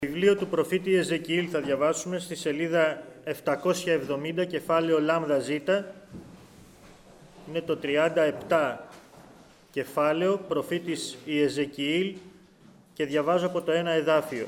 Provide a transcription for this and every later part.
Βιβλίο του προφήτη Εζεκιήλ θα διαβάσουμε στη σελίδα 770, κεφάλαιο λάμδα ζήτα. Είναι το 37 κεφάλαιο, προφήτης Εζεκιήλ, και διαβάζω από το ένα εδάφιο.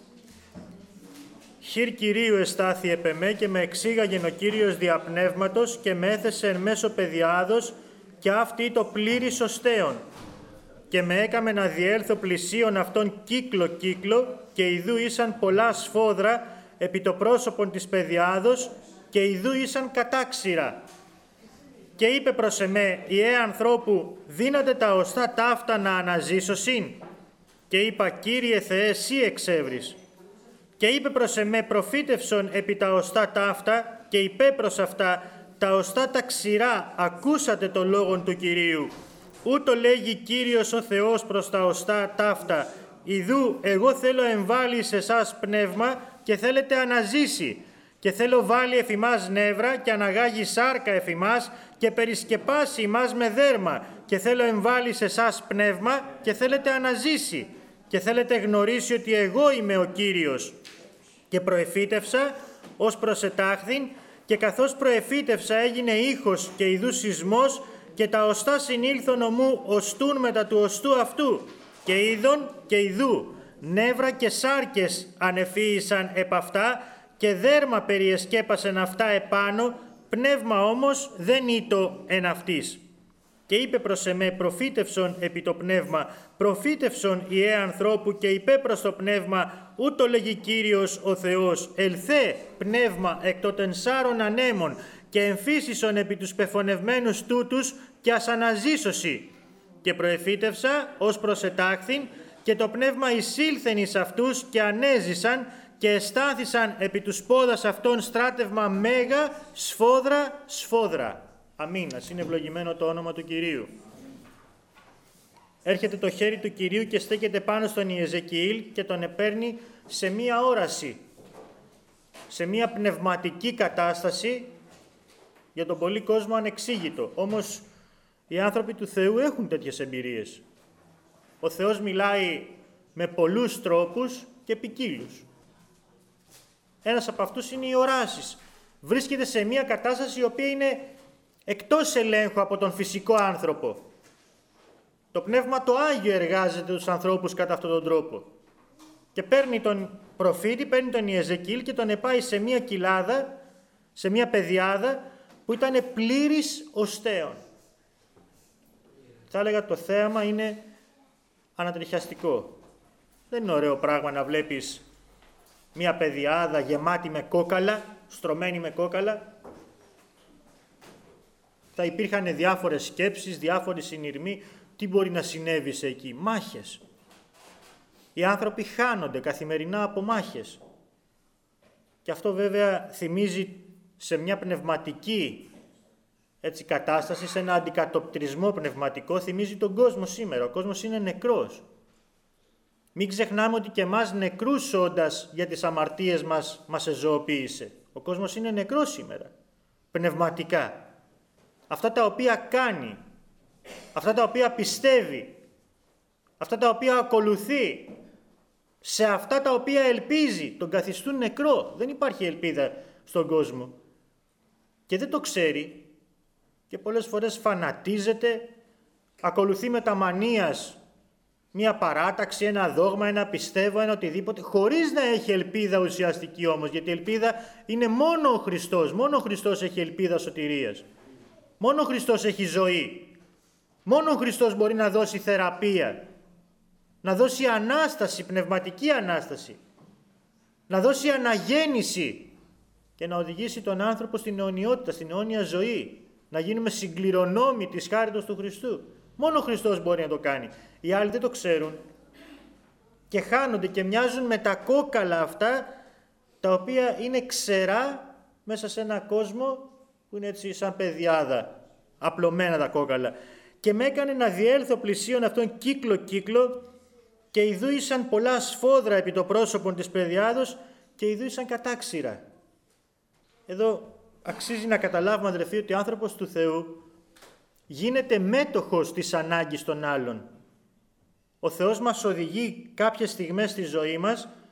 «Χειρ Κυρίου εστάθη επ' εμέ και με εξήγαγεν ο Κύριος διαπνεύματος και με έθεσε εν μέσω παιδιάδος και αυτή το πλήρης οστέων. Και με έκαμε να διέλθω πλησίον αυτόν κύκλο-κύκλο και ιδού ήσαν πολλά σφόδρα επί το πρόσωπον της παιδιάδος και ιδού ήσαν κατάξυρα. Και είπε προς εμέ, «Ιε ανθρώπου, δύναται τα οστά ταύτα να αναζήσωσιν?» Και είπα, «Κύριε Θεέ, εσύ εξεύρεις». Και είπε προς εμέ, «Προφήτευσον επί τα οστά ταύτα και είπε προς αυτά, τα οστά τα ξηρά, ακούσατε το λόγον του Κυρίου. Ούτω λέγει Κύριος ο Θεός προς τα οστά ταύτα, ιδού εγώ θέλω εμβάλει σε εσάς πνεύμα και θέλετε αναζήσει, και θέλω βάλει εφ' ημάς νεύρα και αναγάγει σάρκα εφ' ημάς και περισκεπάσει ημάς με δέρμα, και θέλω εμβάλει σε εσάς πνεύμα και θέλετε αναζήσει, και θέλετε γνωρίσει ότι εγώ είμαι ο Κύριος. Και προεφήτευσα ως προσετάχθην, και καθώς προεφήτευσα έγινε ήχος και ιδού σεισμός, και τα οστά συνήλθον ομού οστούν μετά του οστού αυτού, και είδον και ιδού νεύρα και σάρκες ανεφύησαν επ' αυτά, και δέρμα περιεσκέπασεν αυτά επάνω, πνεύμα όμως δεν ήτο εν αυτής. Και είπε προς εμέ, προφήτευσον επί το πνεύμα, προφήτευσον Ιε ανθρώπου, και είπε προς το πνεύμα, ούτω λέγει Κύριος ο Θεός, ελθέ πνεύμα εκ των τενσάρων ανέμων, και εμφύσισον επί τους πεφωνευμένους τούτους και ας αναζήσωσι. Και προεφήτευσα ως προσετάχθην, και το πνεύμα εισήλθεν εις αυτούς και ανέζησαν και εστάθησαν επί τους πόδας αυτών στράτευμα μέγα σφόδρα. Αμήν. Ας είναι ευλογημένο το όνομα του Κυρίου. Έρχεται το χέρι του Κυρίου και στέκεται πάνω στον Εζεκιήλ και τον επέρνει σε μία όραση, σε μία πνευματική κατάσταση, για τον πολύ κόσμο ανεξήγητο. Όμως οι άνθρωποι του Θεού έχουν τέτοιες εμπειρίες. Ο Θεός μιλάει με πολλούς τρόπους και ποικίλους. Ένας από αυτούς είναι οι οράσεις. Βρίσκεται σε μια κατάσταση η οποία είναι εκτός ελέγχου από τον φυσικό άνθρωπο. Το Πνεύμα το Άγιο εργάζεται τους ανθρώπους κατά αυτόν τον τρόπο. Και παίρνει τον προφήτη, παίρνει τον Εζεκιήλ και τον επάει σε μια κοιλάδα, σε μια πεδιάδα που ήταν πλήρης οστέων. Θα έλεγα το θέαμα είναι ανατριχιαστικό. Δεν είναι ωραίο πράγμα να βλέπεις μια πεδιάδα γεμάτη με κόκαλα, στρωμένη με κόκαλα. Θα υπήρχαν διάφορες σκέψεις, διάφοροι συνειρμοί. Τι μπορεί να συνέβη σε εκεί? Μάχες. Οι άνθρωποι χάνονται καθημερινά από μάχες. Και αυτό βέβαια θυμίζει σε μια πνευματική κατάσταση, σε ένα αντικατοπτρισμό πνευματικό, θυμίζει τον κόσμο σήμερα. Ο κόσμος είναι νεκρός. Μην ξεχνάμε ότι και εμάς νεκρούς όντας για τις αμαρτίες μας εζωοποίησε. Ο κόσμος είναι νεκρός σήμερα, πνευματικά. Αυτά τα οποία κάνει, αυτά τα οποία πιστεύει, αυτά τα οποία ακολουθεί, σε αυτά τα οποία ελπίζει, τον καθιστούν νεκρό. Δεν υπάρχει ελπίδα στον κόσμο. Και δεν το ξέρει και πολλές φορές φανατίζεται, ακολουθεί με τα μανίας μια παράταξη, ένα δόγμα, ένα πιστεύω, ένα οτιδήποτε, χωρίς να έχει ελπίδα ουσιαστική όμως, γιατί η ελπίδα είναι μόνο ο Χριστός. Μόνο ο Χριστός έχει ελπίδα σωτηρίας. Μόνο ο Χριστός έχει ζωή. Μόνο ο Χριστός μπορεί να δώσει θεραπεία, να δώσει ανάσταση, πνευματική ανάσταση, να δώσει αναγέννηση και να οδηγήσει τον άνθρωπο στην αιωνιότητα, στην αιώνια ζωή, να γίνουμε συγκληρονόμοι της χάριτος του Χριστού. Μόνο ο Χριστός μπορεί να το κάνει. Οι άλλοι δεν το ξέρουν και χάνονται και μοιάζουν με τα κόκαλα αυτά, τα οποία είναι ξερά μέσα σε ένα κόσμο που είναι έτσι σαν πεδιάδα, απλωμένα τα κόκαλα. Και με έκανε να διέλθω πλησίον αυτόν κύκλο-κύκλο, και ιδού ήσαν πολλά σφόδρα επί το πρόσωπο της παιδιάδος και ιδού ήσαν κατάξυρα. Εδώ αξίζει να καταλάβουμε, αδερφοί, ότι ο άνθρωπος του Θεού γίνεται μέτοχος της ανάγκης των άλλων. Ο Θεός μας οδηγεί κάποιες στιγμές στη ζωή μας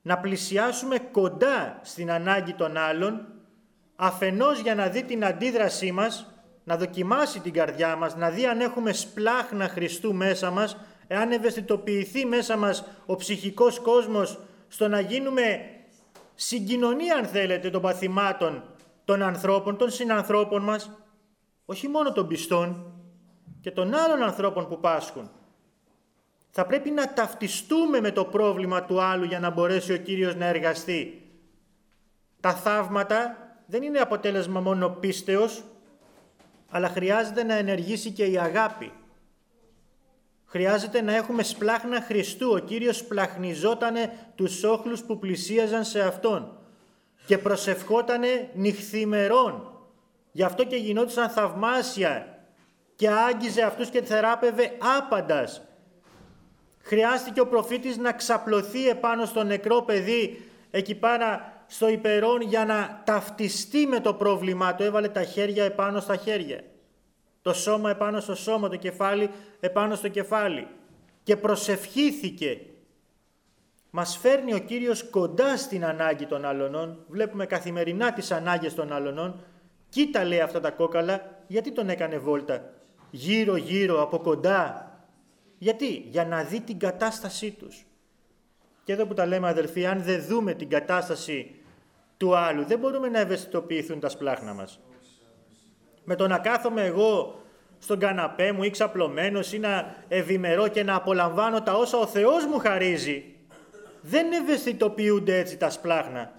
να πλησιάσουμε κοντά στην ανάγκη των άλλων, αφενός για να δει την αντίδρασή μας, να δοκιμάσει την καρδιά μας, να δει αν έχουμε σπλάχνα Χριστού μέσα μας, εάν ευαισθητοποιηθεί μέσα μας ο ψυχικός κόσμος, στο να γίνουμε συγκοινωνία, αν θέλετε, των παθημάτων των ανθρώπων, των συνανθρώπων μας, όχι μόνο των πιστών και των άλλων ανθρώπων που πάσχουν. Θα πρέπει να ταυτιστούμε με το πρόβλημα του άλλου για να μπορέσει ο Κύριος να εργαστεί. Τα θαύματα δεν είναι αποτέλεσμα μόνο πίστεως, αλλά χρειάζεται να ενεργήσει και η αγάπη. Χρειάζεται να έχουμε σπλάχνα Χριστού. Ο Κύριος σπλαχνιζότανε τους όχλους που πλησίαζαν σε Αυτόν και προσευχότανε νυχθημερών. Γι' αυτό και γινόντουσαν θαυμάσια και άγγιζε αυτούς και θεράπευε άπαντας. Χρειάστηκε ο προφήτης να ξαπλωθεί επάνω στο νεκρό παιδί εκεί πάνω στο υπερόν για να ταυτιστεί με το πρόβλημά του. Έβαλε τα χέρια επάνω στα χέρια, το σώμα επάνω στο σώμα, το κεφάλι επάνω στο κεφάλι και προσευχήθηκε. Μας φέρνει ο Κύριος κοντά στην ανάγκη των αλωνών. Βλέπουμε καθημερινά τις ανάγκες των αλωνών. Κοίτα, λέει, αυτά τα κόκαλα. Γιατί τον έκανε βόλτα γύρω γύρω από κοντά? Γιατί? Για να δει την κατάστασή τους. Και εδώ που τα λέμε, αδελφοί, αν δεν δούμε την κατάσταση του άλλου, δεν μπορούμε να ευαισθητοποιηθούν τα σπλάχνα μας. Με το να κάθομαι εγώ στον καναπέ μου ή ξαπλωμένος ή να ευημερώ και να απολαμβάνω τα όσα ο Θεός μου χαρίζει, δεν ευαισθητοποιούνται έτσι τα σπλάχνα.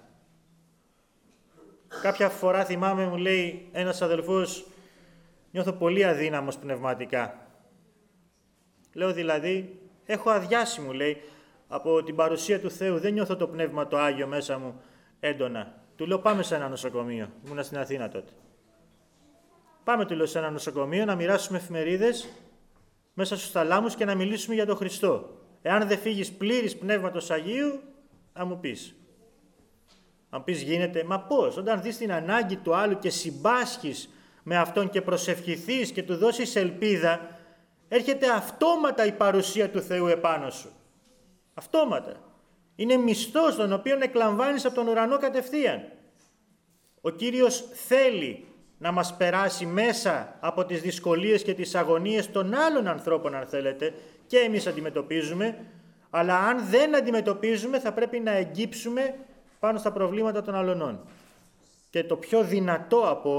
Κάποια φορά θυμάμαι, μου λέει ένας αδελφός, νιώθω πολύ αδύναμος πνευματικά. Λέω δηλαδή, έχω αδειάσει, μου λέει, από την παρουσία του Θεού, δεν νιώθω το Πνεύμα το Άγιο μέσα μου έντονα. Του λέω, πάμε σε ένα νοσοκομείο. Ήμουνα στην Αθήνα τότε. Πάμε, του λέω, σε ένα νοσοκομείο να μοιράσουμε εφημερίδες μέσα στους θαλάμους και να μιλήσουμε για τον Χριστό. Εάν δεν φύγεις πλήρης Πνεύματος Αγίου, θα μου πεις. Αν πεις γίνεται, μα πώς? Όταν δεις την ανάγκη του άλλου και συμπάσχεις με αυτόν και προσευχηθείς και του δώσεις ελπίδα, έρχεται αυτόματα η παρουσία του Θεού επάνω σου. Αυτόματα. Είναι μισθός τον οποίον εκλαμβάνεις από τον ουρανό κατευθείαν. Ο Κύριος θέλει να μας περάσει μέσα από τις δυσκολίες και τις αγωνίες των άλλων ανθρώπων, αν θέλετε, και εμείς αντιμετωπίζουμε, αλλά αν δεν αντιμετωπίζουμε θα πρέπει να εγγύψουμε πάνω στα προβλήματα των αλωνών. Και το πιο δυνατό από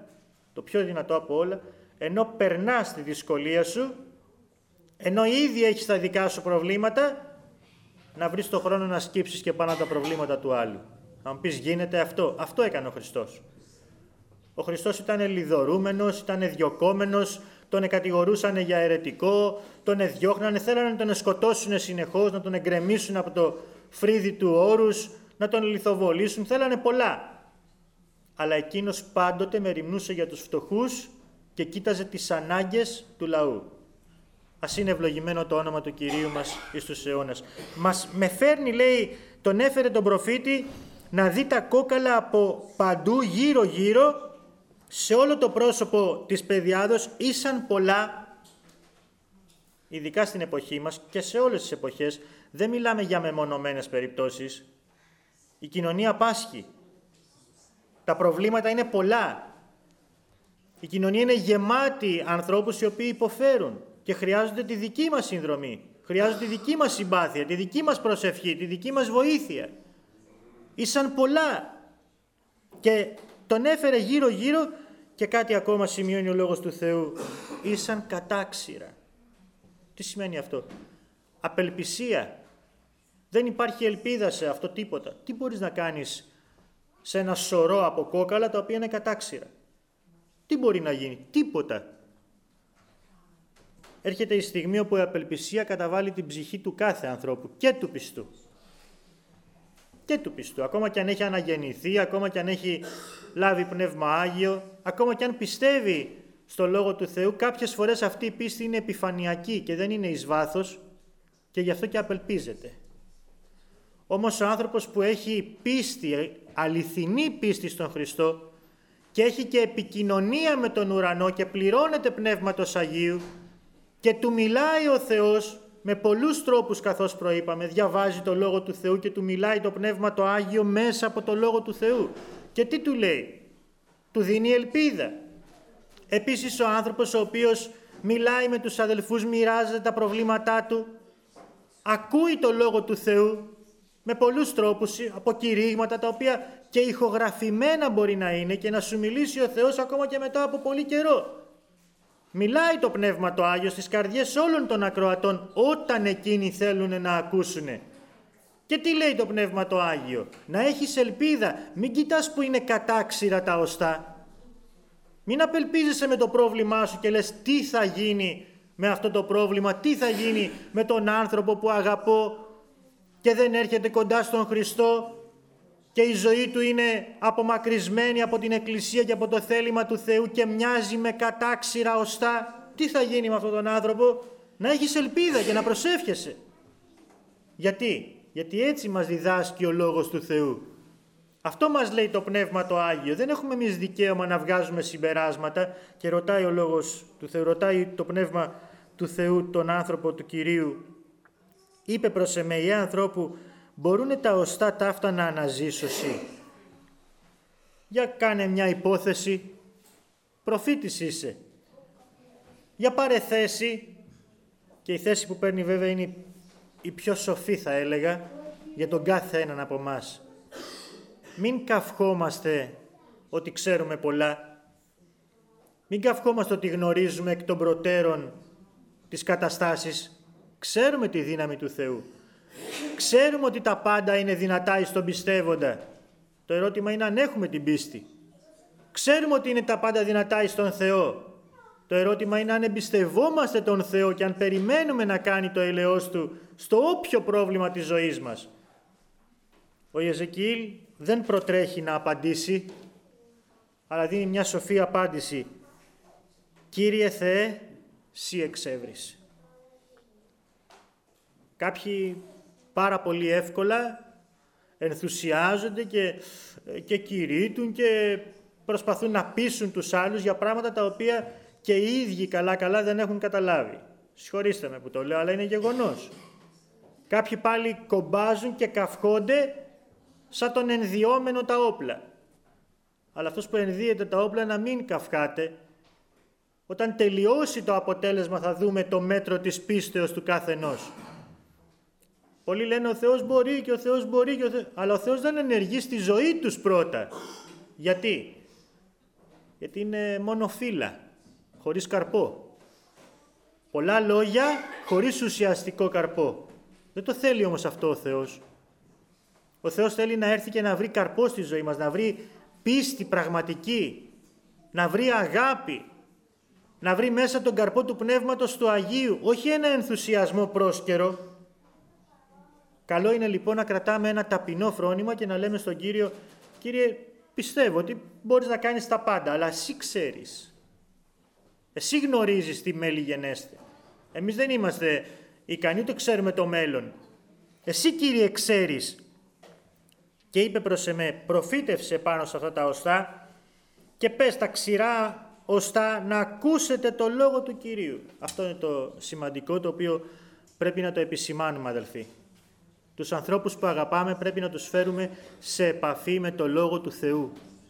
όλα, ενώ περνάς τη δυσκολία σου, ενώ ήδη έχεις τα δικά σου προβλήματα, να βρεις το χρόνο να σκύψεις και πάνω τα προβλήματα του άλλου. Να μου πεις, γίνεται αυτό? Αυτό έκανε ο Χριστός. Ο Χριστός ήταν λιδωρούμενος, ήταν διωκόμενος, τον κατηγορούσαν για αιρετικό, τον εδιώχνανε, θέλανε να τον σκοτώσουν συνεχώς, να τον εγκρεμίσουν από το φρύδι του όρους, να τον λιθοβολήσουν, θέλανε πολλά. Αλλά εκείνος πάντοτε μεριμνούσε για τους φτωχούς και κοίταζε τις ανάγκες του λαού. Ας είναι ευλογημένο το όνομα του Κυρίου μας εις τους αιώνας. Με φέρνει, λέει, τον έφερε τον προφήτη να δει τα κόκαλα από παντού, γύρω-γύρω, σε όλο το πρόσωπο της παιδιάδος, ήσαν πολλά, ειδικά στην εποχή μας και σε όλες τις εποχές. Δεν μιλάμε για μεμονωμένες περιπτώσεις. Η κοινωνία πάσχει. Τα προβλήματα είναι πολλά. Η κοινωνία είναι γεμάτη ανθρώπους οι οποίοι υποφέρουν και χρειάζονται τη δική μας συνδρομή, χρειάζονται τη δική μας συμπάθεια, τη δική μας προσευχή, τη δική μας βοήθεια. Ήσαν πολλά και τον έφερε γύρω-γύρω και κάτι ακόμα σημειώνει ο Λόγος του Θεού. Ήσαν κατάξυρα. Τι σημαίνει αυτό? Απελπισία. Δεν υπάρχει ελπίδα σε αυτό, τίποτα. Τι μπορείς να κάνεις σε ένα σωρό από κόκαλα τα οποία είναι κατάξυρα? Τι μπορεί να γίνει? Τίποτα. Έρχεται η στιγμή όπου η απελπισία καταβάλει την ψυχή του κάθε ανθρώπου και του πιστού. Και του πιστού. Ακόμα και αν έχει αναγεννηθεί, ακόμα και αν έχει λάβει Πνεύμα Άγιο, ακόμα και αν πιστεύει στο Λόγο του Θεού, κάποιες φορές αυτή η πίστη είναι επιφανειακή και δεν είναι εις βάθος και γι' αυτό και απελπίζεται. Όμως ο άνθρωπος που έχει πίστη, αληθινή πίστη στον Χριστό και έχει και επικοινωνία με τον ουρανό και πληρώνεται Πνεύματος Αγίου και του μιλάει ο Θεός με πολλούς τρόπους, καθώς προείπαμε, διαβάζει το Λόγο του Θεού και του μιλάει το Πνεύμα το Άγιο μέσα από το Λόγο του Θεού. Και τι του λέει? Του δίνει ελπίδα. Επίσης ο άνθρωπος ο οποίος μιλάει με τους αδελφούς, μοιράζεται τα προβλήματά του, ακούει το Λόγο του Θεού με πολλούς τρόπους, από κηρύγματα τα οποία και ηχογραφημένα μπορεί να είναι και να σου μιλήσει ο Θεός ακόμα και μετά από πολύ καιρό. Μιλάει το Πνεύμα το Άγιο στις καρδιές όλων των ακροατών όταν εκείνοι θέλουν να ακούσουν. Και τι λέει το Πνεύμα το Άγιο? Να έχεις ελπίδα, μην κοιτάς που είναι κατάξυρα τα οστά. Μην απελπίζεσαι με το πρόβλημά σου και λες τι θα γίνει με αυτό το πρόβλημα, τι θα γίνει με τον άνθρωπο που αγαπώ και δεν έρχεται κοντά στον Χριστό και η ζωή του είναι απομακρυσμένη από την Εκκλησία και από το θέλημα του Θεού και μοιάζει με κατάξυρα οστά. Τι θα γίνει με αυτόν τον άνθρωπο? Να έχεις ελπίδα και να προσεύχεσαι. Γιατί? Γιατί έτσι μας διδάσκει ο Λόγος του Θεού. Αυτό μας λέει το Πνεύμα το Άγιο. Δεν έχουμε εμείς δικαίωμα να βγάζουμε συμπεράσματα και ρωτάει ο Λόγος του Θεού, ρωτάει το Πνεύμα του Θεού τον άνθρωπο του Κυρίου. Είπε προς εμέ, ανθρώπου, μπορούνε τα οστά ταύτα να αναζήσωσι? Για κάνε μια υπόθεση, προφήτης είσαι. Για πάρε θέση, και η θέση που παίρνει βέβαια είναι η πιο σοφή θα έλεγα, για τον κάθε έναν από εμάς. Μην καυχόμαστε ότι ξέρουμε πολλά. Μην καυχόμαστε ότι γνωρίζουμε εκ των προτέρων τις καταστάσεις. Ξέρουμε τη δύναμη του Θεού. Ξέρουμε ότι τα πάντα είναι δυνατά εις τον πιστεύοντα. Το ερώτημα είναι αν έχουμε την πίστη. Ξέρουμε ότι είναι τα πάντα δυνατά εις τον Θεό. Το ερώτημα είναι αν εμπιστευόμαστε τον Θεό και αν περιμένουμε να κάνει το ελεός Του στο όποιο πρόβλημα της ζωής μας. Ο Ιεζεκιήλ δεν προτρέχει να απαντήσει, αλλά δίνει μια σοφή απάντηση. Κύριε Θεέ, Συ εξεύρεις. Κάποιοι πάρα πολύ εύκολα ενθουσιάζονται και κηρύττουν και προσπαθούν να πείσουν τους άλλους για πράγματα τα οποία και οι ίδιοι καλά δεν έχουν καταλάβει. Συγχωρήστε με που το λέω, αλλά είναι γεγονός. Κάποιοι πάλι κομπάζουν και καυχόνται σαν τον ενδιόμενο τα όπλα. Αλλά αυτός που ενδύεται τα όπλα να μην καυχάται. Όταν τελειώσει το αποτέλεσμα θα δούμε το μέτρο της πίστεως του καθενός. Πολλοί λένε ο Θεός μπορεί και ο Θεός μπορεί, αλλά ο Θεός δεν ενεργεί στη ζωή τους πρώτα. Γιατί? Γιατί είναι μόνο φύλλα, χωρίς καρπό. Πολλά λόγια χωρίς ουσιαστικό καρπό. Δεν το θέλει όμως αυτό ο Θεός. Ο Θεός θέλει να έρθει και να βρει καρπό στη ζωή μας, να βρει πίστη πραγματική, να βρει αγάπη, να βρει μέσα τον καρπό του Πνεύματος του Αγίου, όχι ένα ενθουσιασμό πρόσκαιρο. Καλό είναι λοιπόν να κρατάμε ένα ταπεινό φρόνημα και να λέμε στον Κύριο, Κύριε, πιστεύω ότι μπορείς να κάνεις τα πάντα, αλλά εσύ ξέρεις. Εσύ γνωρίζεις τι μέλη γενέστε. Εμείς δεν είμαστε ικανοί, ούτε ξέρουμε το μέλλον. Εσύ, Κύριε, ξέρεις. Και είπε προς εμέ, προφήτευσε πάνω σε αυτά τα οστά και πες τα ξηρά οστά να ακούσετε το λόγο του Κυρίου. Αυτό είναι το σημαντικό, το οποίο πρέπει να το επισημάνουμε, αδελφοί. Τους ανθρώπους που αγαπάμε πρέπει να τους φέρουμε σε επαφή με το Λόγο του Θεού.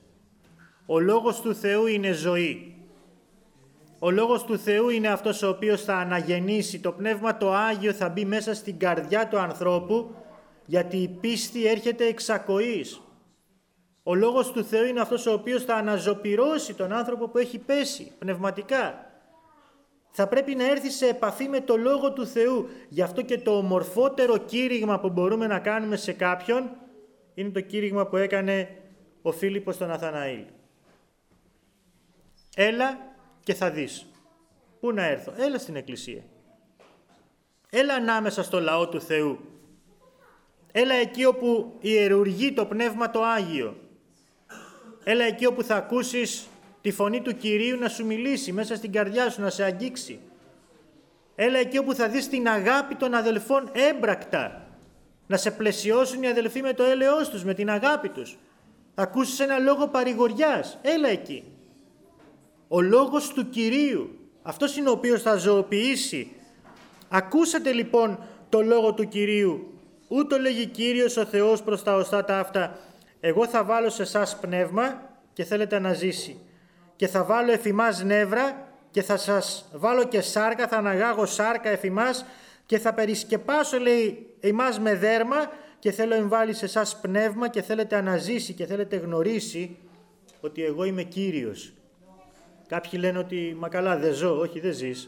Ο Λόγος του Θεού είναι ζωή. Ο Λόγος του Θεού είναι αυτός ο οποίος θα αναγεννήσει. Το Πνεύμα το Άγιο θα μπει μέσα στην καρδιά του ανθρώπου, γιατί η πίστη έρχεται εξ ακοής. Ο Λόγος του Θεού είναι αυτός ο οποίος θα αναζωπυρώσει τον άνθρωπο που έχει πέσει πνευματικά. Θα πρέπει να έρθει σε επαφή με το Λόγο του Θεού. Γι' αυτό και το ομορφότερο κήρυγμα που μπορούμε να κάνουμε σε κάποιον είναι το κήρυγμα που έκανε ο Φίλιππος στον Ναθαναήλ. Έλα και θα δεις. Πού να έρθω? Έλα στην Εκκλησία. Έλα ανάμεσα στο λαό του Θεού. Έλα εκεί όπου ιερουργεί το Πνεύμα το Άγιο. Έλα εκεί όπου θα ακούσεις τη φωνή του Κυρίου να σου μιλήσει μέσα στην καρδιά σου, να σε αγγίξει. Έλα εκεί όπου θα δεις την αγάπη των αδελφών έμπρακτα, να σε πλαισιώσουν οι αδελφοί με το έλεος τους, με την αγάπη τους. Θα ακούσεις ένα λόγο παρηγοριάς. Έλα εκεί. Ο λόγος του Κυρίου, αυτός είναι ο οποίος θα ζωοποιήσει Ακούσατε λοιπόν το λόγο του Κυρίου. Ούτω λέγει Κύριος ο Θεός προς τα οστά τα αυτά. Εγώ θα βάλω σε εσάς πνεύμα και θέλετε να ζήσει. Και θα βάλω εφημάς νεύρα και θα σας βάλω και σάρκα, θα αναγάγω σάρκα εφημάς και θα περισκεπάσω, λέει, εμάς με δέρμα και θέλω εμβάλει σε εσάς πνεύμα και θέλετε αναζήσει και θέλετε γνωρίσει ότι εγώ είμαι Κύριος. Κάποιοι λένε ότι μα καλά δεν ζω. Όχι, δεν ζεις.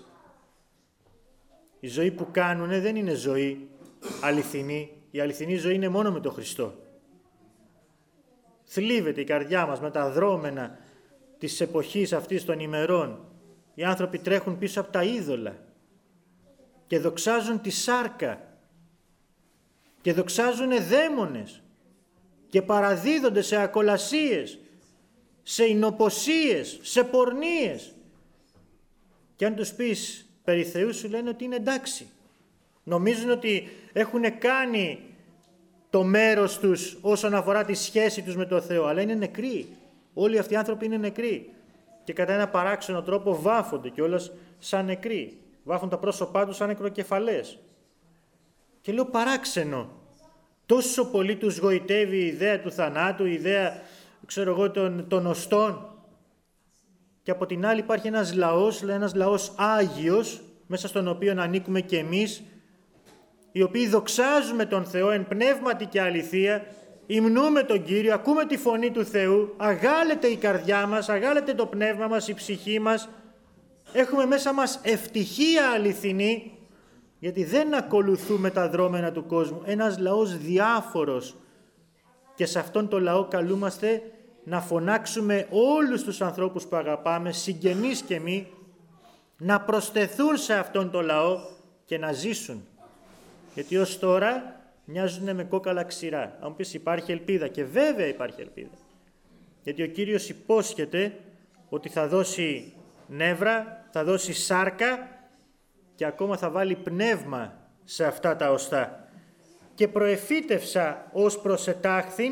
Η ζωή που κάνουνε δεν είναι ζωή αληθινή. Η αληθινή ζωή είναι μόνο με τον Χριστό. Θλίβεται η καρδιά μας με τα δρόμενα της εποχής αυτής των ημερών. Οι άνθρωποι τρέχουν πίσω από τα είδωλα και δοξάζουν τη σάρκα και δοξάζουν δαίμονες και παραδίδονται σε ακολασίες, σε εινοποσίες, σε πορνίες. Και αν τους πεις περί Θεού σου λένε ότι είναι εντάξει. Νομίζουν ότι έχουν κάνει το μέρος τους όσον αφορά τη σχέση τους με τον Θεό, αλλά είναι νεκροί. Όλοι αυτοί οι άνθρωποι είναι νεκροί και κατά ένα παράξενο τρόπο βάφονται κιόλας σαν νεκροί. Βάφουν τα πρόσωπά τους σαν νεκροκεφαλές. Και λέω παράξενο. Τόσο πολύ τους γοητεύει η ιδέα του θανάτου, η ιδέα, ξέρω εγώ, των οστών. Και από την άλλη υπάρχει ένας λαός άγιος, μέσα στον οποίο ανήκουμε και εμείς, οι οποίοι δοξάζουμε τον Θεό εν πνεύματι και αληθεία, υμνούμε τον Κύριο, ακούμε τη φωνή του Θεού, αγάλεται η καρδιά μας, αγάλεται το πνεύμα μας, η ψυχή μας, έχουμε μέσα μας ευτυχία αληθινή, γιατί δεν ακολουθούμε τα δρόμενα του κόσμου. Ένας λαός διάφορος και σε αυτόν τον λαό καλούμαστε να φωνάξουμε όλους τους ανθρώπους που αγαπάμε, συγγενείς και μη, να προσθεθούν σε αυτόν τον λαό και να ζήσουν. Γιατί ως τώρα μοιάζουν με κόκαλα ξηρά. Αν πεις υπάρχει ελπίδα, και βέβαια υπάρχει ελπίδα. Γιατί ο Κύριος υπόσχεται ότι θα δώσει νεύρα, θα δώσει σάρκα και ακόμα θα βάλει πνεύμα σε αυτά τα οστά. Και προεφήτευσα ως προς ετάχθην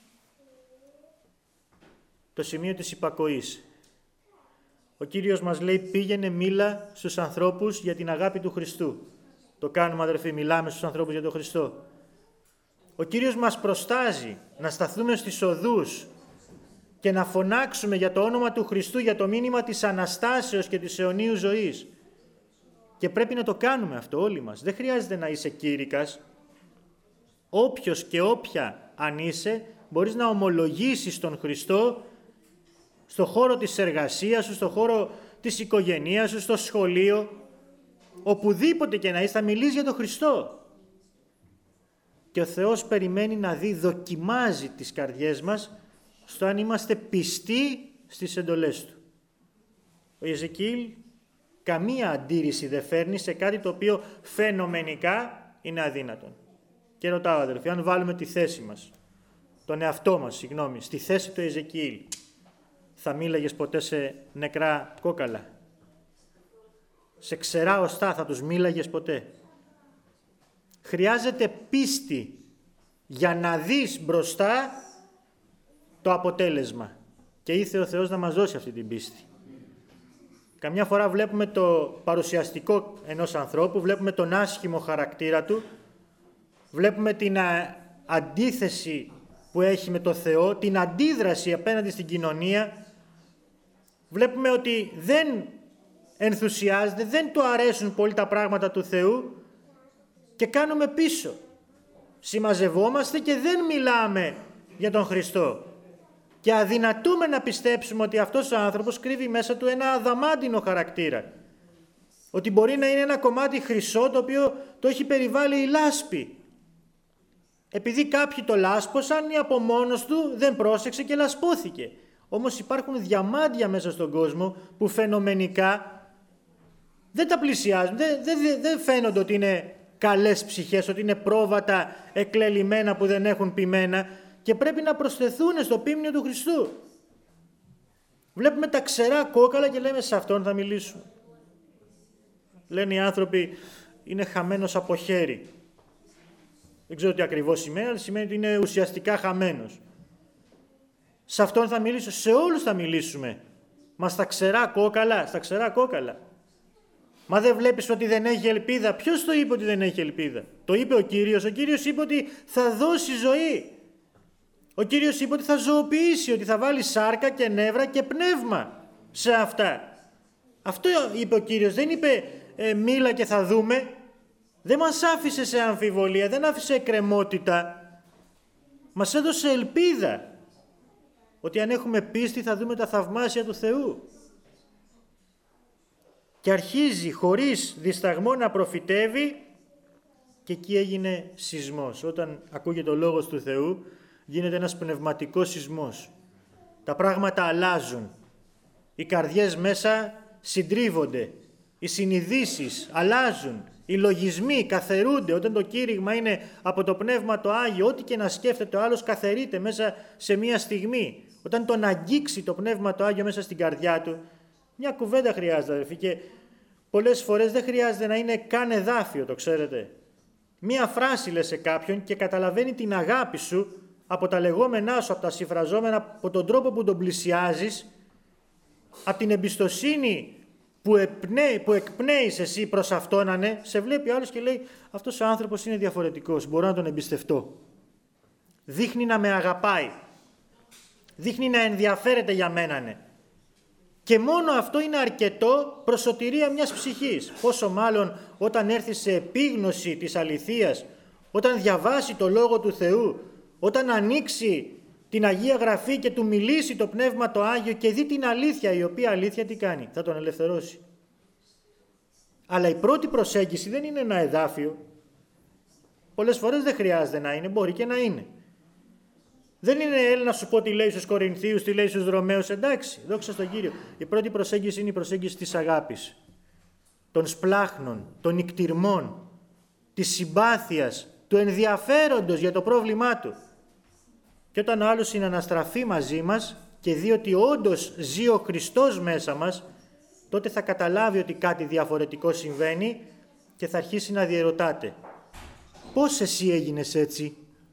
το σημείο της υπακοής. Ο Κύριος μας λέει πήγαινε μίλα στους ανθρώπους για την αγάπη του Χριστού. Το κάνουμε αδερφοί, μιλάμε στους ανθρώπους για τον Χριστό. Ο Κύριος μας προστάζει να σταθούμε στις οδούς και να φωνάξουμε για το όνομα του Χριστού, για το μήνυμα της Αναστάσεως και της αιωνίου ζωής. Και πρέπει να το κάνουμε αυτό όλοι μας. Δεν χρειάζεται να είσαι κήρυκας. Όποιος και όποια αν είσαι, μπορείς να ομολογήσεις τον Χριστό στο χώρο της εργασίας σου, στο χώρο της οικογένειας σου, στο σχολείο, οπουδήποτε και να είσαι, θα μιλείς για τον Χριστό. Και ο Θεός περιμένει να δει, δοκιμάζει τις καρδιές μας στο αν είμαστε πιστοί στις εντολές Του. Ο Ιεζεκιήλ καμία αντίρρηση δεν φέρνει σε κάτι το οποίο φαινομενικά είναι αδύνατον. Και ρωτάω αδερφοί, αν βάλουμε τη θέση μας, τον εαυτό μας, στη θέση του Ιεζεκιήλ, θα μίλαγες ποτέ σε νεκρά κόκαλα? Σε ξερά οστά θα τους μίλαγες ποτέ? Χρειάζεται πίστη για να δεις μπροστά το αποτέλεσμα. Και ήθε ο Θεός να μας δώσει αυτή την πίστη. Καμιά φορά βλέπουμε το παρουσιαστικό ενός ανθρώπου, βλέπουμε τον άσχημο χαρακτήρα του, βλέπουμε την αντίθεση που έχει με το Θεό, την αντίδραση απέναντι στην κοινωνία, βλέπουμε ότι δεν ενθουσιάζεται, δεν του αρέσουν πολύ τα πράγματα του Θεού και κάνουμε πίσω. Συμμαζευόμαστε και δεν μιλάμε για τον Χριστό. Και αδυνατούμε να πιστέψουμε ότι αυτός ο άνθρωπος κρύβει μέσα του ένα αδαμάντινο χαρακτήρα. Ότι μπορεί να είναι ένα κομμάτι χρυσό το οποίο το έχει περιβάλει η λάσπη. Επειδή κάποιοι το λάσπωσαν ή από μόνος του δεν πρόσεξε και λασπώθηκε. Όμως υπάρχουν διαμάντια μέσα στον κόσμο που φαινομενικά δεν τα πλησιάζουν, δεν φαίνονται ότι είναι καλές ψυχές, ότι είναι πρόβατα εκλελειμμένα που δεν έχουν ποιμένα και πρέπει να προσθεθούν στο πίμνιο του Χριστού. Βλέπουμε τα ξερά κόκαλα και λέμε σε αυτόν θα μιλήσουμε. Λένε οι άνθρωποι είναι χαμένος από χέρι. Δεν ξέρω τι ακριβώς σημαίνει, αλλά σημαίνει ότι είναι ουσιαστικά χαμένος. Σε αυτόν θα μιλήσω, σε όλους θα μιλήσουμε. Μα στα ξερά κόκαλα, Μα δεν βλέπεις ότι δεν έχει ελπίδα? Ποιος το είπε ότι δεν έχει ελπίδα? Το είπε ο Κύριος. Ο Κύριος είπε ότι θα δώσει ζωή. Ο Κύριος είπε ότι θα ζωοποιήσει, ότι θα βάλει σάρκα και νεύρα και πνεύμα σε αυτά. Αυτό είπε ο Κύριος. Δεν είπε μίλα και θα δούμε. Δεν μας άφησε σε αμφιβολία, δεν άφησε εκκρεμότητα. Μας έδωσε ελπίδα. Ότι αν έχουμε πίστη θα δούμε τα θαυμάσια του Θεού. Και αρχίζει χωρίς δισταγμό να προφητεύει και εκεί έγινε σεισμός. Όταν ακούγεται ο λόγος του Θεού γίνεται ένας πνευματικός σεισμός. Τα πράγματα αλλάζουν. Οι καρδιές μέσα συντρίβονται. Οι συνειδήσεις αλλάζουν. Οι λογισμοί καθαιρούνται. Όταν το κήρυγμα είναι από το Πνεύμα το Άγιο, ό,τι και να σκέφτεται ο άλλος καθαιρείται μέσα σε μία στιγμή. Όταν τον αγγίξει το Πνεύμα το Άγιο μέσα στην καρδιά του, μια κουβέντα χρειάζεται, αδερφοί, και πολλές φορές δεν χρειάζεται να είναι καν εδάφιο, το ξέρετε. Μία φράση λες σε κάποιον και καταλαβαίνει την αγάπη σου από τα λεγόμενά σου, από τα συμφραζόμενα, από τον τρόπο που τον πλησιάζεις, από την εμπιστοσύνη που εκπνέεις εσύ προς αυτόν, σε βλέπει ο άλλος και λέει αυτός ο άνθρωπος είναι διαφορετικός, μπορώ να τον εμπιστευτώ. Δείχνει να με αγαπάει. Δείχνει να ενδιαφέρεται για μένα. Και μόνο αυτό είναι αρκετό προς σωτηρία μιας ψυχής. Πόσο μάλλον όταν έρθει σε επίγνωση της αληθείας, όταν διαβάσει το Λόγο του Θεού, όταν ανοίξει την Αγία Γραφή και του μιλήσει το Πνεύμα το Άγιο και δει την αλήθεια, η οποία αλήθεια τι κάνει? Θα τον ελευθερώσει. Αλλά η πρώτη προσέγγιση δεν είναι ένα εδάφιο. Πολλές φορές δεν χρειάζεται να είναι, μπορεί και να είναι. Δεν είναι έλα να σου πω τι λέει στους Κορινθίους, τι λέει στους Ρωμαίους, εντάξει, δόξα στον Κύριο. Η πρώτη προσέγγιση είναι η προσέγγιση της αγάπης, των σπλάχνων, των νικτυρμών, της συμπάθειας, του ενδιαφέροντος για το πρόβλημά του. Και όταν ο άλλος συναναστραφεί μαζί μας και δει ότι όντως ζει ο Χριστός μέσα μας, τότε θα καταλάβει ότι κάτι διαφορετικό συμβαίνει και θα αρχίσει να διερωτάται. Πώς εσύ έγινες έτσι?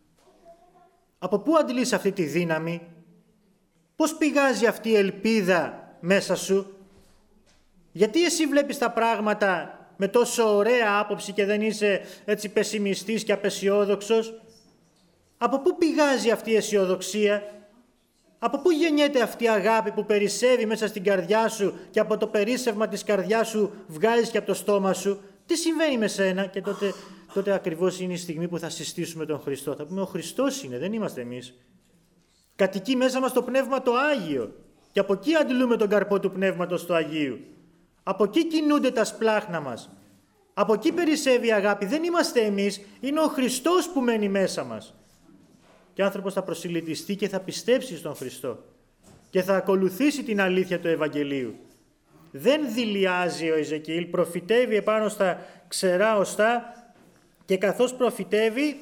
Από πού αντλείς αυτή τη δύναμη? Πώς πηγάζει αυτή η ελπίδα μέσα σου? Γιατί εσύ βλέπεις τα πράγματα με τόσο ωραία άποψη και δεν είσαι έτσι πεσημιστής και απεσιόδοξος? Από πού πηγάζει αυτή η αισιοδοξία? Από πού γεννιέται αυτή η αγάπη που περισσεύει μέσα στην καρδιά σου και από το περίσσευμα της καρδιάς σου βγάζεις και από το στόμα σου? Τι συμβαίνει με σένα? Και τότε ακριβώς είναι η στιγμή που θα συστήσουμε τον Χριστό. Θα πούμε ο Χριστός είναι, δεν είμαστε εμείς. Κατοικεί μέσα μας το Πνεύμα το Άγιο και από εκεί αντιλούμε τον καρπό του Πνεύματος του Αγίου. Από εκεί κινούνται τα σπλάχνα μας. Από εκεί περισσεύει η αγάπη. Δεν είμαστε εμείς, είναι ο Χριστός που μένει μέσα μας. Και ο άνθρωπος θα προσιλητιστεί και θα πιστέψει στον Χριστό και θα ακολουθήσει την αλήθεια του Ευαγγελίου. Δεν δειλιάζει ο Εζεκιήλ, προφητεύει επάνω στα ξερά οστά και καθώς προφητεύει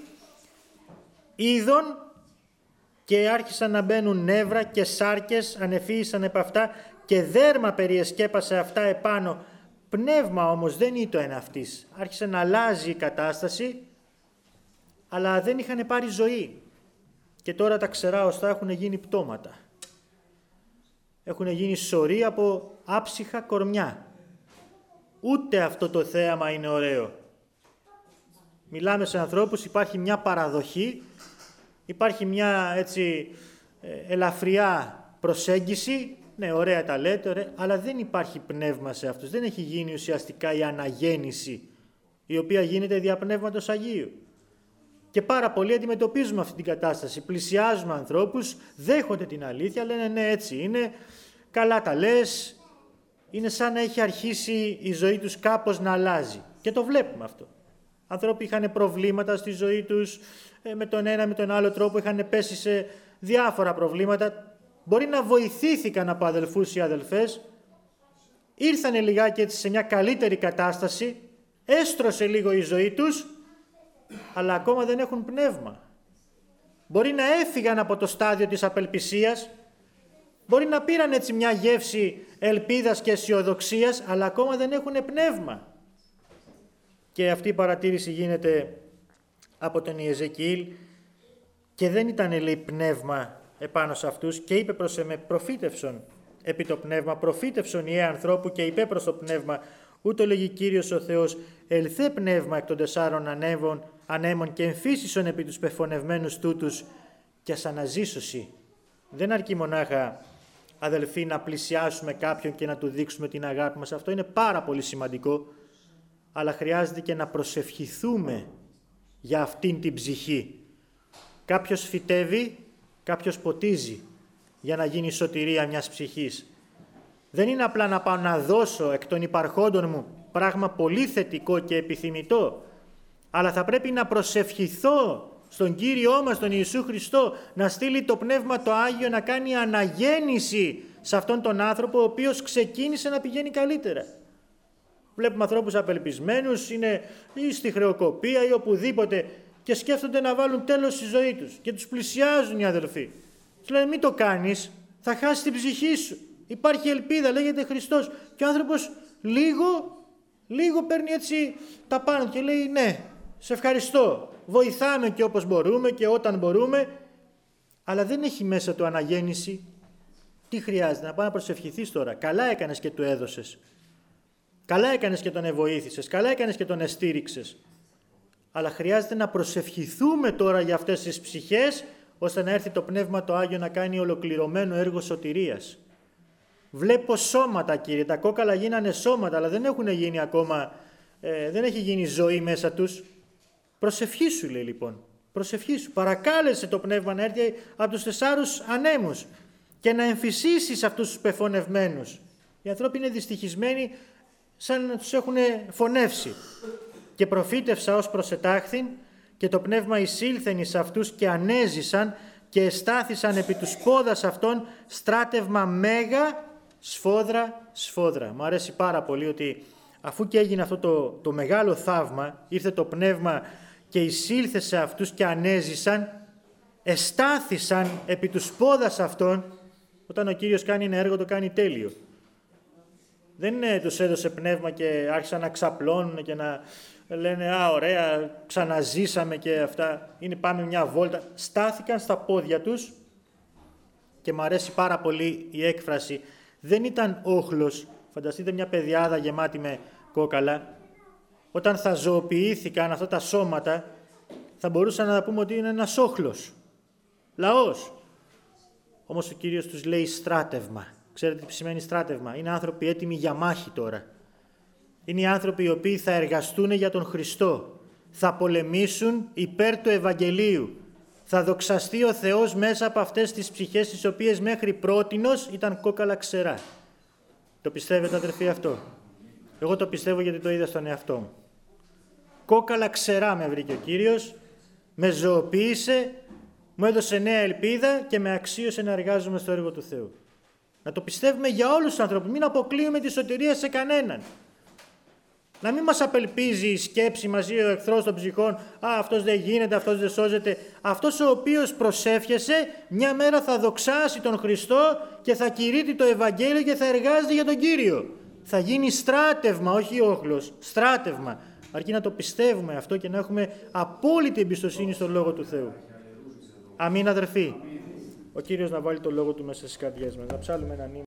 είδον και άρχισαν να μπαίνουν νεύρα και σάρκες ανεφύησαν επ' αυτά και δέρμα περιεσκέπασε αυτά επάνω. Πνεύμα όμως δεν ήταν αυτής. Άρχισε να αλλάζει η κατάσταση, αλλά δεν είχαν πάρει ζωή. Και τώρα τα ξερά οστά έχουν γίνει πτώματα. Έχουν γίνει σωροί από άψυχα κορμιά. Ούτε αυτό το θέαμα είναι ωραίο. Μιλάμε σε ανθρώπους, υπάρχει μια παραδοχή, υπάρχει μια έτσι ελαφριά προσέγγιση. Ναι, ωραία τα λέτε, ωραία, αλλά δεν υπάρχει πνεύμα σε αυτούς. Δεν έχει γίνει ουσιαστικά η αναγέννηση, η οποία γίνεται δια Πνεύματος Αγίου. Και πάρα πολλοί αντιμετωπίζουμε αυτή την κατάσταση. Πλησιάζουμε ανθρώπους, δέχονται την αλήθεια, λένε ναι έτσι είναι, καλά τα λες, είναι σαν να έχει αρχίσει η ζωή τους κάπως να αλλάζει. Και το βλέπουμε αυτό. Άνθρωποι είχαν προβλήματα στη ζωή τους, με τον ένα με τον άλλο τρόπο, είχαν πέσει σε διάφορα προβλήματα. Μπορεί να βοηθήθηκαν από αδελφούς ή αδελφές, ήρθανε λιγάκι έτσι σε μια καλύτερη κατάσταση, έστρωσε λίγο η ζωή τους, αλλά ακόμα δεν έχουν πνεύμα. Μπορεί να έφυγαν από το στάδιο της απελπισίας, μπορεί να πήραν έτσι μια γεύση ελπίδας και αισιοδοξίας, αλλά ακόμα δεν έχουν πνεύμα. Και αυτή η παρατήρηση γίνεται από τον Ιεζεκιήλ και δεν ήταν, λέει, πνεύμα επάνω σε αυτούς και είπε προς εμέ, προφήτευσον επί το πνεύμα, προφήτευσον ιε ανθρώπου και είπε προς το πνεύμα, Ούτω λέγει Κύριος ο Θεός, ελθέ πνεύμα εκ των 4 ανέμων και εμφύσισον επί τους πεφωνευμένους τούτους και ας αναζήσωση. Δεν αρκεί μονάχα, αδελφοί, να πλησιάσουμε κάποιον και να του δείξουμε την αγάπη μας. Αυτό είναι πάρα πολύ σημαντικό, αλλά χρειάζεται και να προσευχηθούμε για αυτήν την ψυχή. Κάποιος φυτεύει, κάποιος ποτίζει για να γίνει η σωτηρία μιας ψυχής. Δεν είναι απλά να πάω να δώσω εκ των υπαρχόντων μου πράγμα πολύ θετικό και επιθυμητό, αλλά θα πρέπει να προσευχηθώ στον Κύριό μας, τον Ιησού Χριστό, να στείλει το Πνεύμα το Άγιο να κάνει αναγέννηση σε αυτόν τον άνθρωπο, ο οποίος ξεκίνησε να πηγαίνει καλύτερα. Βλέπουμε ανθρώπους απελπισμένους, είναι ή στη χρεοκοπία ή οπουδήποτε και σκέφτονται να βάλουν τέλος στη ζωή τους και τους πλησιάζουν οι αδελφοί. Τους λένε μην το κάνεις, θα χάσεις την ψυχή σου. Υπάρχει ελπίδα, λέγεται Χριστός. Και ο άνθρωπος λίγο παίρνει έτσι τα πάνω και λέει ναι, σε ευχαριστώ. Βοηθάμε και όπως μπορούμε και όταν μπορούμε, αλλά δεν έχει μέσα του αναγέννηση. Τι χρειάζεται, να πάει να προσευχηθείς τώρα. Καλά έκανες και του έδωσες. Καλά έκανες και τον εβοήθησες. Καλά έκανες και τον εστήριξες. Αλλά χρειάζεται να προσευχηθούμε τώρα για αυτές τις ψυχές, ώστε να έρθει το Πνεύμα το Άγιο να κάνει ολοκληρωμένο έργο σωτηρίας. Βλέπω σώματα, Κύριε, τα κόκαλα γίνανε σώματα, αλλά δεν έχουν γίνει ακόμα, δεν έχει γίνει ζωή μέσα τους. Προσευχήσου, λέει λοιπόν, προσευχήσου. Παρακάλεσε το Πνεύμα να έρθει από τους 4 ανέμους και να εμφυσίσεις αυτούς τους πεφωνευμένους. Οι άνθρωποι είναι δυστυχισμένοι σαν να τους έχουν φωνεύσει. Και προφήτευσα ως προσετάχθην και το Πνεύμα εισήλθεν εις αυτούς και ανέζησαν και εστάθησαν επί τους πόδας αυτών στράτευμα μέγα σφόδρα. Μου αρέσει πάρα πολύ ότι αφού και έγινε αυτό το μεγάλο θαύμα, ήρθε το Πνεύμα και εισήλθε σε αυτούς και ανέζησαν, εστάθησαν επί τους πόδας αυτών. Όταν ο Κύριος κάνει ένα έργο, το κάνει τέλειο. Δεν τους έδωσε πνεύμα και άρχισαν να ξαπλώνουν και να λένε «Α, ωραία, ξαναζήσαμε» και αυτά. Είναι πάμε μια βόλτα. Στάθηκαν στα πόδια τους και μου αρέσει πάρα πολύ η έκφραση. Δεν ήταν όχλος. Φανταστείτε μια παιδιάδα γεμάτη με κόκαλα. Όταν θα ζωοποιήθηκαν αυτά τα σώματα, θα μπορούσαν να πούμε ότι είναι ένας όχλος. Λαός. Όμως ο Κύριος τους λέει στράτευμα. Ξέρετε τι σημαίνει στράτευμα? Είναι άνθρωποι έτοιμοι για μάχη τώρα. Είναι οι άνθρωποι οι οποίοι θα εργαστούν για τον Χριστό. Θα πολεμήσουν υπέρ του Ευαγγελίου. Θα δοξαστεί ο Θεός μέσα από αυτές τις ψυχές τις οποίες μέχρι πρότινος ήταν κόκαλα ξερά. Το πιστεύετε, αδερφοί, αυτό? Εγώ το πιστεύω γιατί το είδα στον εαυτό μου. Κόκαλα ξερά με βρήκε ο Κύριος, με ζωοποίησε, μου έδωσε νέα ελπίδα και με αξίωσε να εργάζομαι στο έργο του Θεού. Να το πιστεύουμε για όλους τους ανθρώπους, μην αποκλείουμε τη σωτηρία σε κανέναν. Να μην μας απελπίζει η σκέψη μας ή ο εχθρός των ψυχών, αυτός δεν γίνεται, αυτός δεν σώζεται. Αυτός ο οποίος προσεύχεσαι, μια μέρα θα δοξάσει τον Χριστό και θα κηρύττει το Ευαγγέλιο και θα εργάζεται για τον Κύριο. Θα γίνει στράτευμα, όχι όχλος, στράτευμα. Αρκεί να το πιστεύουμε αυτό και να έχουμε απόλυτη εμπιστοσύνη στον Λόγο του Θεού. Αμήν, αδερφοί. Ο Κύριος να βάλει το Λόγο Του μέσα στις καρδιές μας. Να ψάλουμε έναν